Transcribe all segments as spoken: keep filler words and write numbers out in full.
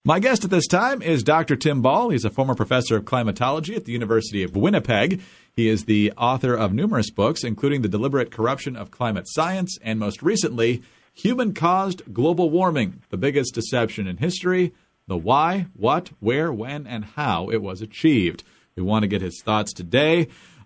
My guest at this time is Doctor Tim Ball. He's a former professor of climatology at the University of Winnipeg. He is the author of numerous books, including The Deliberate Corruption of Climate Science, and most recently, Human-Caused Global Warming, the Biggest Deception in History, the why, what, where, when, and how it was achieved. We want to get his thoughts today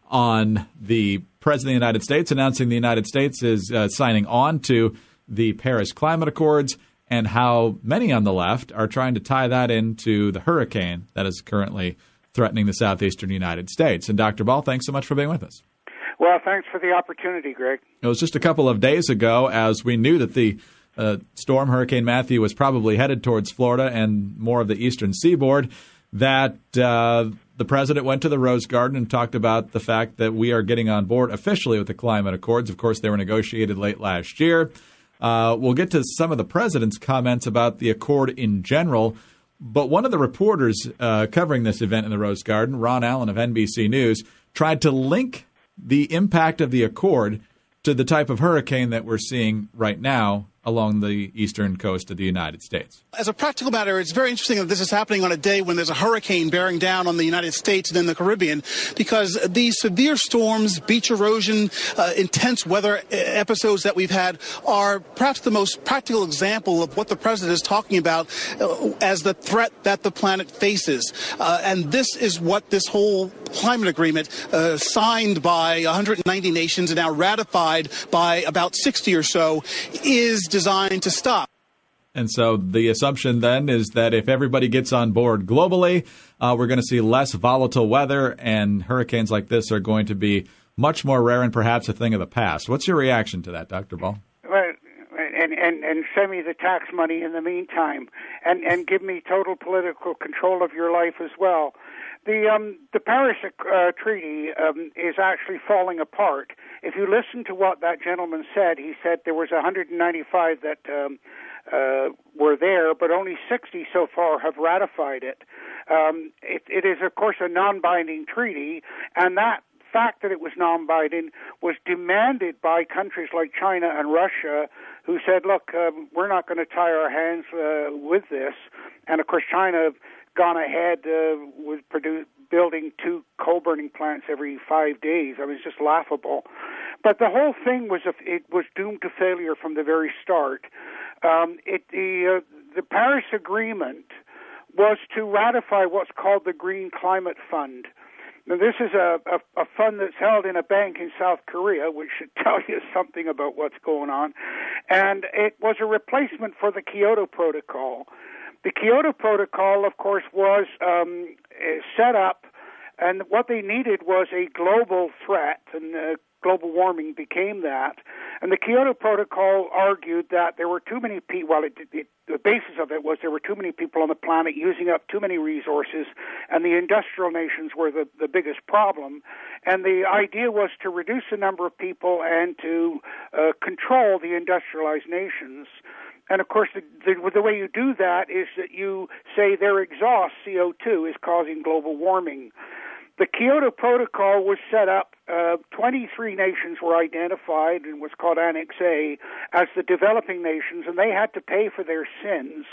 on the President of the United States announcing the United States is uh, signing on to the Paris Climate Accords, and how many on the left are trying to tie that into the hurricane that is currently threatening the southeastern United States. And Doctor Ball, thanks so much for being with us. Well, thanks for the opportunity, Greg. It was just a couple of days ago, as we knew that the uh, storm Hurricane Matthew was probably headed towards Florida and more of the eastern seaboard, that uh, the president went to the Rose Garden and talked about the fact that we are getting on board officially with the climate accords. Of course, they were negotiated late last year. Uh, we'll get to some of the president's comments about the accord in general, but one of the reporters uh, covering this event in the Rose Garden, Ron Allen of N B C News, tried to link the impact of the accord to the type of hurricane that we're seeing right now along the eastern coast of the United States. As a practical matter, it's very interesting that this is happening on a day when there's a hurricane bearing down on the United States and in the Caribbean, because these severe storms, beach erosion, uh, intense weather episodes that we've had are perhaps the most practical example of what the president is talking about uh, as the threat that the planet faces. Uh, and this is what this whole climate agreement, uh, signed by one hundred ninety nations and now ratified by about sixty or so, is designed to stop. And so the assumption then is that if everybody gets on board globally, uh, we're going to see less volatile weather, and hurricanes like this are going to be much more rare and perhaps a thing of the past. What's your reaction to that, Doctor Ball? Well, and, and, and send me the tax money in the meantime, and, and give me total political control of your life as well. The um, the Paris uh, Treaty um, is actually falling apart. If you listen to what that gentleman said, he said there was one hundred ninety-five that um, uh, were there, but only sixty so far have ratified it. Um, it. It is, of course, a non-binding treaty, and that fact that it was non-binding was demanded by countries like China and Russia, who said, look, um, we're not going to tie our hands uh, with this. And, of course, China gone ahead uh, with produ- building two coal-burning plants every five days. I mean, it's just laughable. But the whole thing was a, it was doomed to failure from the very start. Um, it, the, uh, the Paris Agreement was to ratify what's called the Green Climate Fund. Now, this is a, a, a fund that's held in a bank in South Korea, which should tell you something about what's going on. And it was a replacement for the Kyoto Protocol. The Kyoto Protocol, of course, was um, set up, and what they needed was a global threat, and uh, global warming became that. And the Kyoto Protocol argued that there were too many people, well, it, it, the basis of it was there were too many people on the planet using up too many resources, and the industrial nations were the, the biggest problem. And the idea was to reduce the number of people and to uh, control the industrialized nations. And, of course, the, the, the way you do that is that you say their exhaust, C O two, is causing global warming. The Kyoto Protocol was set up. Uh, twenty-three nations were identified and was called Annex A as the developing nations, and they had to pay for their sins.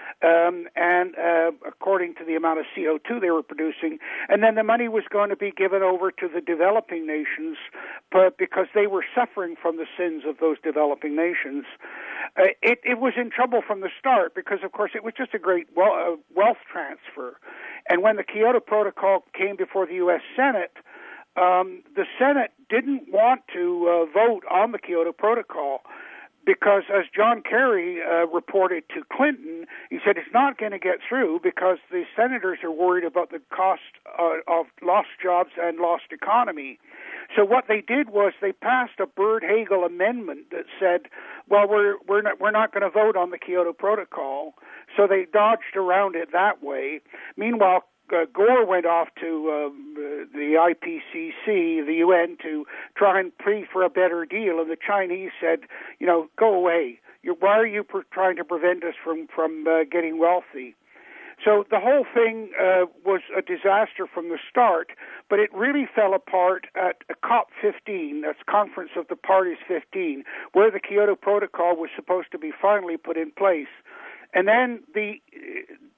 Um, and uh, according to the amount of C O two they were producing. And then the money was going to be given over to the developing nations, but because they were suffering from the sins of those developing nations. Uh, it, it was in trouble from the start because, of course, it was just a great well, uh, wealth transfer. And when the Kyoto Protocol came before the U S Senate, um, the Senate didn't want to uh, vote on the Kyoto Protocol, because as John Kerry uh, reported to Clinton, he said it's not going to get through because the senators are worried about the cost uh, of lost jobs and lost economy. So what they did was they passed a Byrd-Hagel amendment that said, well, we're we're not we're not going to vote on the Kyoto Protocol. So they dodged around it that way. Meanwhile, Uh, Gore went off to um, the I P C C, the U N, to try and plead for a better deal, and the Chinese said, you know, go away. You're, why are you per- trying to prevent us from, from uh, getting wealthy? So the whole thing uh, was a disaster from the start, but it really fell apart at COP fifteen, that's Conference of the Parties fifteen, where the Kyoto Protocol was supposed to be finally put in place. And then the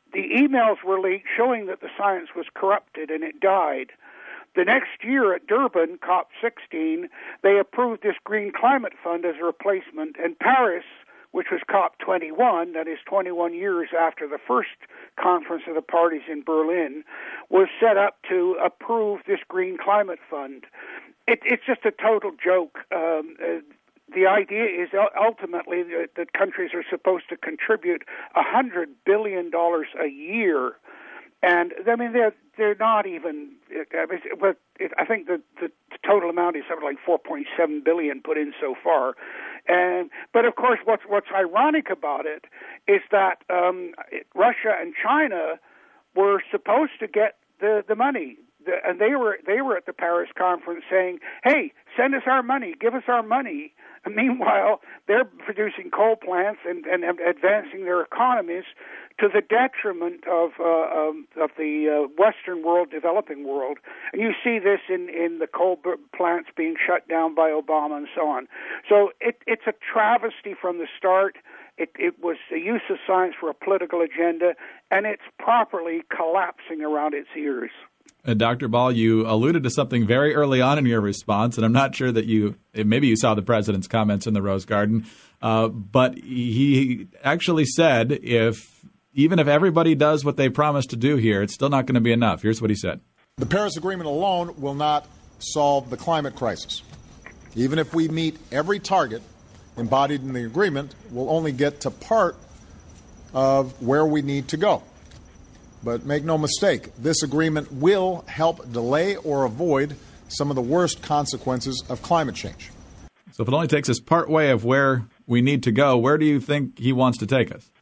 the emails were leaked showing that the science was corrupted and it died. The next year at Durban, COP sixteen, they approved this Green Climate Fund as a replacement, and Paris, which was COP twenty-one, that is twenty-one years after the first conference of the parties in Berlin, was set up to approve this Green Climate Fund. It, it's just a total joke. Um, uh, the idea is ultimately that, that countries are supposed to contribute one hundred billion dollars a year. And, I mean, they're, they're not even, I, mean, but it, I think the, the total amount is something like four point seven billion dollars put in so far. And, but, of course, what's, what's ironic about it is that um, Russia and China were supposed to get the, the money. The, and they were they were at the Paris conference saying, hey, send us our money, give us our money. And meanwhile, they're producing coal plants and, and advancing their economies to the detriment of uh, um, of the uh, Western world, developing world. And you see this in, in the coal plants being shut down by Obama and so on. So it, it's a travesty from the start. It, it was the use of science for a political agenda, and it's properly collapsing around its ears. Uh, Doctor Ball, you alluded to something very early on in your response, and I'm not sure that you maybe you saw the president's comments in the Rose Garden, uh, but he actually said if even if everybody does what they promised to do here, it's still not going to be enough. Here's what he said. The Paris Agreement alone will not solve the climate crisis. Even if we meet every target embodied in the agreement, we'll only get to part of where we need to go. But make no mistake, this agreement will help delay or avoid some of the worst consequences of climate change. So if it only takes us part way of where we need to go, where do you think he wants to take us?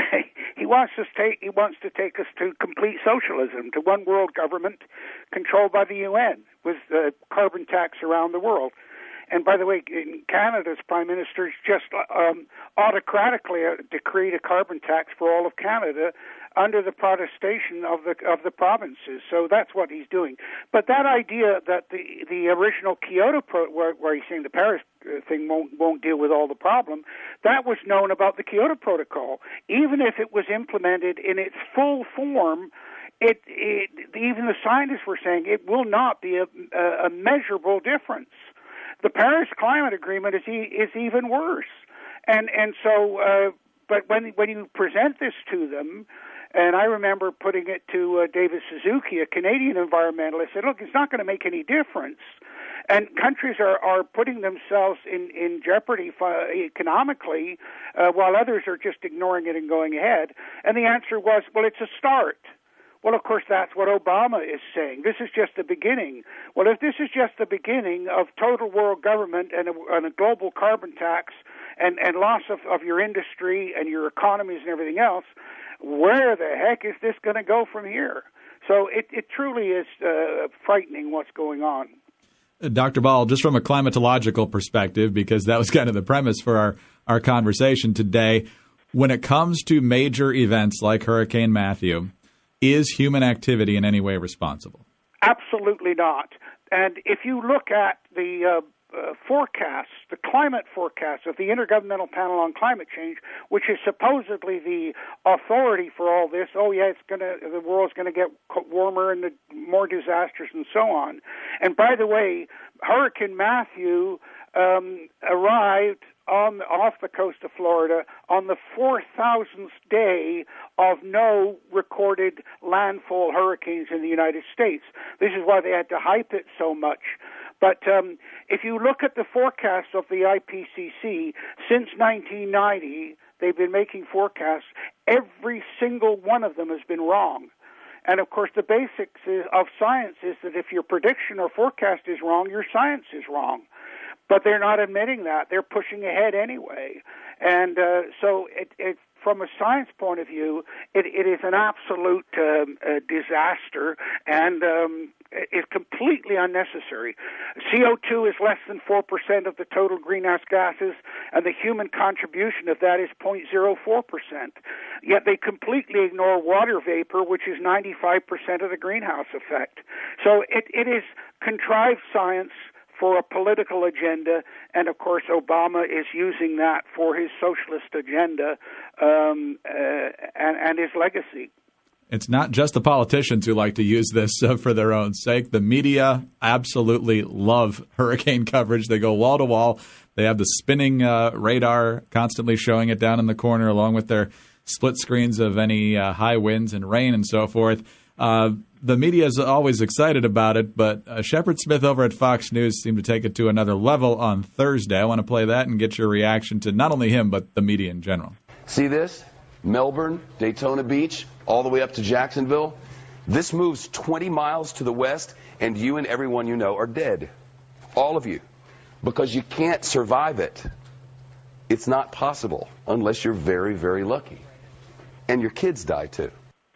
He wants to take he wants to take us to complete socialism, to one world government controlled by the U N with uh, carbon tax around the world. And by the way, in Canada's prime minister just um, autocratically decreed a carbon tax for all of Canada under the protestation of the of the provinces. So that's what he's doing. But that idea that the the original Kyoto pro, where, where he's saying the Paris thing won't won't deal with all the problem, that was known about the Kyoto Protocol. Even if it was implemented in its full form, it, it even the scientists were saying it will not be a, a, a measurable difference. The Paris Climate Agreement is e- is even worse, and and so. Uh, but when when you present this to them. And I remember putting it to uh, David Suzuki, a Canadian environmentalist, said, look, it's not going to make any difference. And countries are, are putting themselves in, in jeopardy economically uh, while others are just ignoring it and going ahead. And the answer was, well, it's a start. Well, of course, that's what Obama is saying. This is just the beginning. Well, if this is just the beginning of total world government and a, and a global carbon tax and, and loss of, of your industry and your economies and everything else, where the heck is this going to go from here? So it, it truly is uh, frightening what's going on. Doctor Ball, just from a climatological perspective, because that was kind of the premise for our, our conversation today, when it comes to major events like Hurricane Matthew, is human activity in any way responsible? Absolutely not. And if you look at the uh, Uh, forecasts, the climate forecasts of the Intergovernmental Panel on Climate Change, which is supposedly the authority for all this. Oh, yeah, it's gonna, the world's going to get warmer and the, more disasters and so on. And by the way, Hurricane Matthew um, arrived on off the coast of Florida on the four thousandth day of no recorded landfall hurricanes in the United States. This is why they had to hype it so much. But um, if you look at the forecasts of the I P C C, since nineteen ninety, they've been making forecasts. Every single one of them has been wrong. And, of course, the basics is, of science is that if your prediction or forecast is wrong, your science is wrong. But they're not admitting that. They're pushing ahead anyway. And uh, so it, it, from a science point of view, it, it is an absolute um, uh, disaster and um, is completely unnecessary. C O two is less than four percent of the total greenhouse gases, and the human contribution of that is zero point zero four percent. Yet they completely ignore water vapor, which is ninety-five percent of the greenhouse effect. So it, it is contrived science for a political agenda, and of course Obama is using that for his socialist agenda um, uh, and, and his legacy. It's not just the politicians who like to use this uh, for their own sake. The media absolutely love hurricane coverage. They go wall to wall. They have the spinning uh, radar constantly showing it down in the corner, along with their split screens of any uh, high winds and rain and so forth. Uh, the media is always excited about it, but uh, Shepard Smith over at Fox News seemed to take it to another level on Thursday. I want to play that and get your reaction to not only him, but the media in general. See this? Melbourne, Daytona Beach, all the way up to Jacksonville. This moves twenty miles to the west, and you and everyone you know are dead. All of you. Because you can't survive it. It's not possible unless you're very, very lucky. And your kids die, too.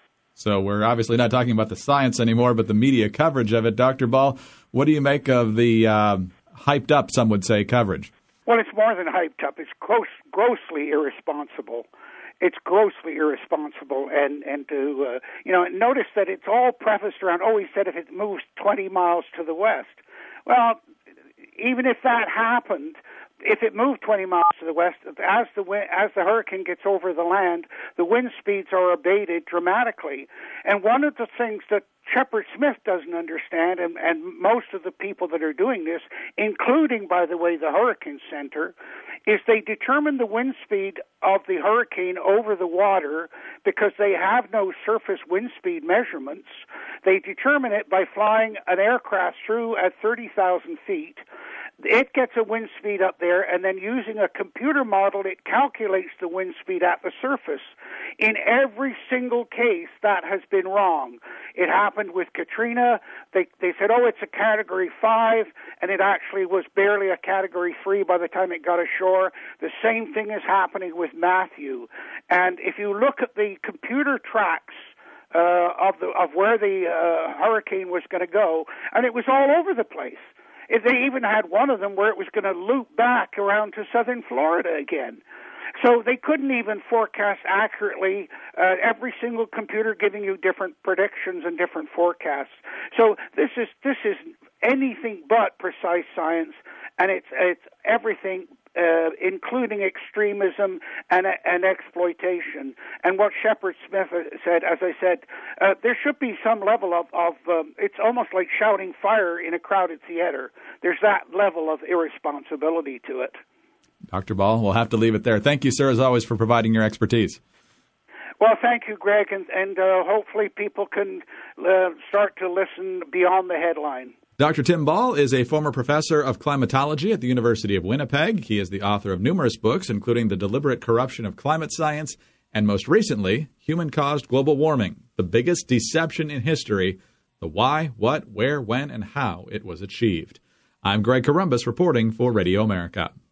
So we're obviously not talking about the science anymore, but the media coverage of it. Doctor Ball, what do you make of the uh, hyped up, some would say, coverage? Well, it's more than hyped up. It's gross, grossly irresponsible. It's grossly irresponsible, and and to uh, you know, notice that it's all prefaced around. Oh, he said if it moves twenty miles to the west. Well, even if that happened, if it moved twenty miles to the west, as the wind, as the hurricane gets over the land, the wind speeds are abated dramatically. And one of the things that Shepard Smith doesn't understand, and, and most of the people that are doing this, including, by the way, the Hurricane Center, is they determine the wind speed of the hurricane over the water because they have no surface wind speed measurements. They determine it by flying an aircraft through at thirty thousand feet. It gets a wind speed up there, and then using a computer model, it calculates the wind speed at the surface. In every single case, that has been wrong. It happened with Katrina. They they said, oh, it's a Category five, and it actually was barely a Category three by the time it got ashore. The same thing is happening with Matthew. And if you look at the computer tracks uh, of the of where the uh, hurricane was going to go, and it was all over the place. If they even had one of them where it was going to loop back around to southern Florida again. So they couldn't even forecast accurately, uh, every single computer giving you different predictions and different forecasts. So this is this is anything but precise science, and it's it's everything, uh, including extremism and and exploitation. And what Shepard Smith said, as I said, uh, there should be some level of, of um, it's almost like shouting fire in a crowded theater. There's that level of irresponsibility to it. Doctor Ball, we'll have to leave it there. Thank you, sir, as always, for providing your expertise. Well, thank you, Greg, and, and uh, hopefully people can uh, start to listen beyond the headline. Doctor Tim Ball is a former professor of climatology at the University of Winnipeg. He is the author of numerous books, including The Deliberate Corruption of Climate Science, and most recently, Human-Caused Global Warming, the biggest deception in history, the why, what, where, when, and how it was achieved. I'm Greg Corombos reporting for Radio America.